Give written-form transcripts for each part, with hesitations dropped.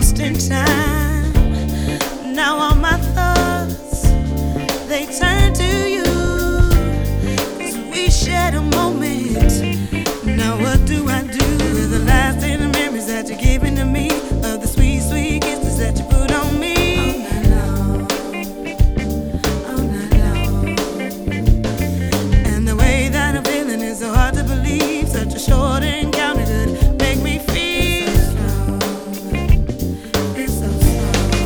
lost in time. Now all my thoughts, they turn to you, 'cause we shared a moment. Now what do I do with the lasting memories that you're giving to me, of the sweet, sweet kisses that you put on me? All night long. And the way that I'm feeling is so hard to believe. Such a short encounter could make me feel strong. It's so strong.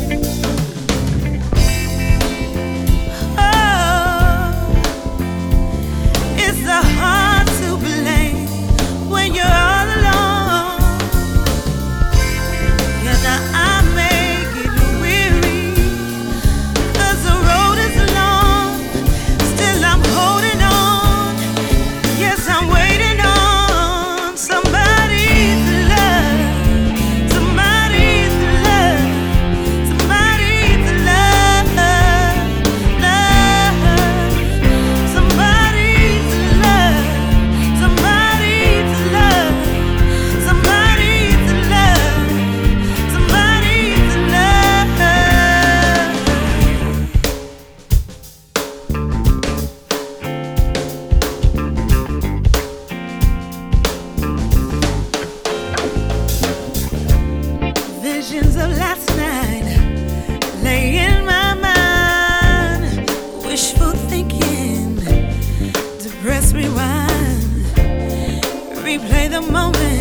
Oh, it's so hard to blame when you're all alone. Yeah, now I make it weary, 'cause the road is long. Still I'm holding on. Yes, I'm waiting on somebody to love, somebody to love, somebody to love, love, somebody to love, somebody to love, somebody to love, somebody to love. Visions of last night lay in my mind. Wishful thinking, depressed rewind. Replay the moment.